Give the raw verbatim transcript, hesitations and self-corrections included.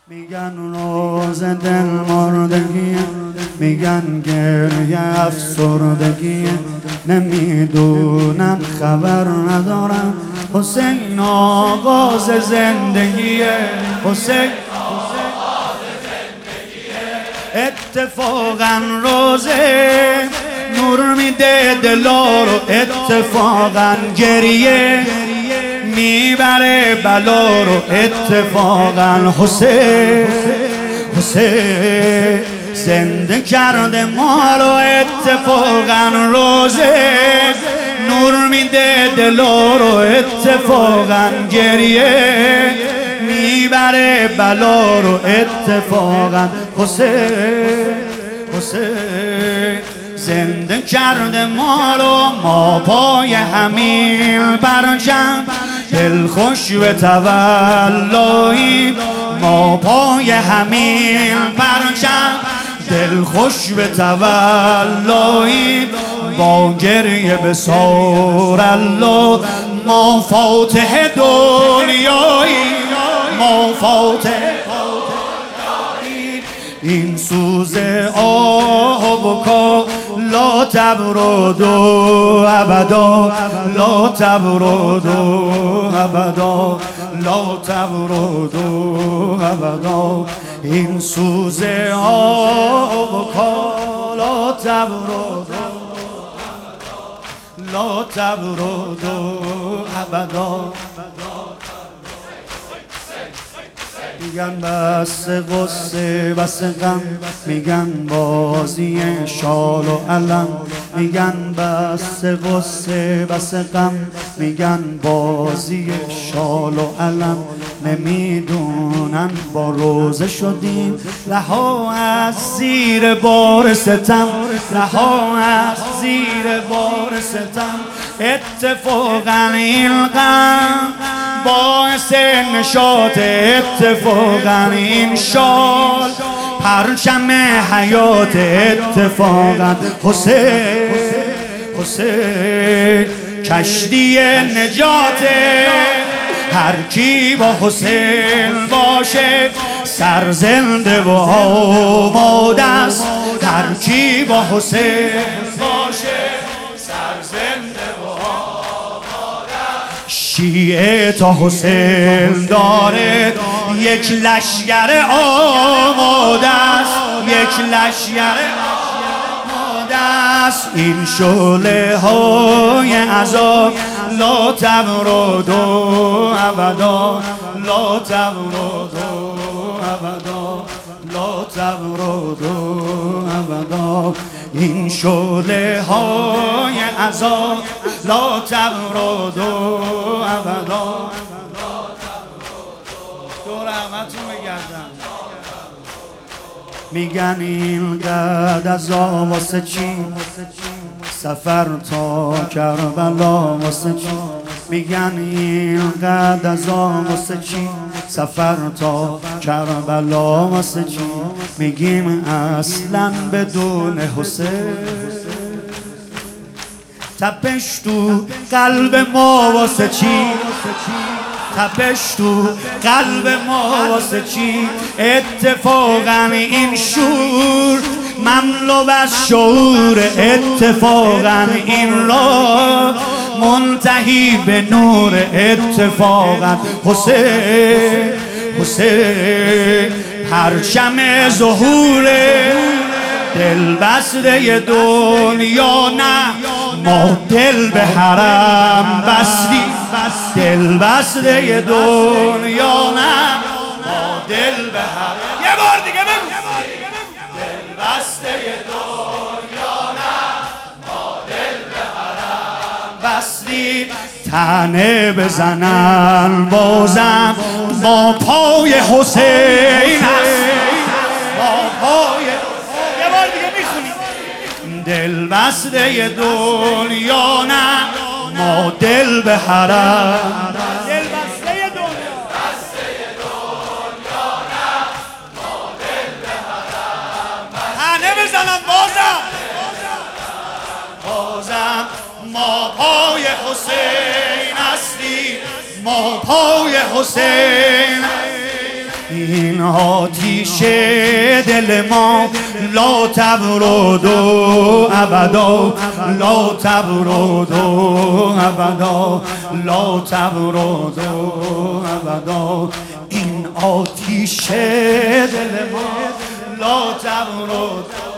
میگن روز دل مردگی، میگن گریه افسردگی، نمیدونم خبر ندارم حسین آغاز زندگیه، حسین اتفاقا روزه نور میده دلا رو، اتفاقا گریه میبره بلا رو، اتفاقا حسین حسین زنده کرده ما رو، اتفاقا روزه نور میده دلا رو، اتفاقا گریه میبره بلا رو، اتفاقا حسین حسین زنده کرده ما رو. ما پای همین پرچم دل خوش به تولایی، ما پای همین پرچم دل خوش به تولایی، با گریه به سار الله ما فاتح دنیایی، ما فاتح این سوز آه و کا لا تبرد ابدا، لا تبرد ابدا، لا تبرد ابدا، این سوز آه و کا لا تبرد لا تبرد ابدا. میگن بس غصه بس غم، میگن بازی شال و علم، میگن بس غصه بس غم، میگن بازی شال و علم، نمیدونن با روزه شدیم رها از زیر بار ستم، رها از زیر بار ستم، اتفاقا این غم باعث نشاط، اتفاقا این شال پرچم حیات، اتفاقا حسین حسین کشتی نجات، هر کی با حسین باشه سرزنده و آماده است، هر کی با حسین باشه سرزنده و آماده است. شیعه تا حسین داره یک لشگر آماده است، یک لشگر آماده است. این شعله های عذاب لا تبرد ابدا، لا تبرد ابدا، لا تبرد ابدا، این شعله های عذاب لا تبرد ابدا. دور همتون بگردم. میگن این قد از واسه چی سفر تا کربلا واسه چی، میگن این قد از واسه چی سفر تا کربلا واسه چی، میگیم اصلا بدون حسین تپش تو قلب ما واسه چی، تپش تو قلب ما واسه چی، اتفاقا این شور مملو از شعور، اتفاقا این راه منتهی به نور، اتفاقا حسین حسین پرچم ظهوره، دل بسته دنیا نه ما دل به حرم بستیم، دل بسته دنیا نه ما دل به حرم. یه بار دیگه بگو. دل بسته دنیا نه ما دل به حرم بستیم، تنه بزنن بازم با پای حسین است، با پای حسین. یه بار دیگه میخونیم. دل بسته دنیا نه ما دل به حرم، دل بسته دنیا بسته دنیا نه ما دل به حرم، تنه بزنم بازم بازم ما پای حسین هستیم، ما پای حسین این آتیش دل ما لا تبرد ابدا لا تبرد ابدا لا تبرد ابدا این آتیش دل ما لا تبرد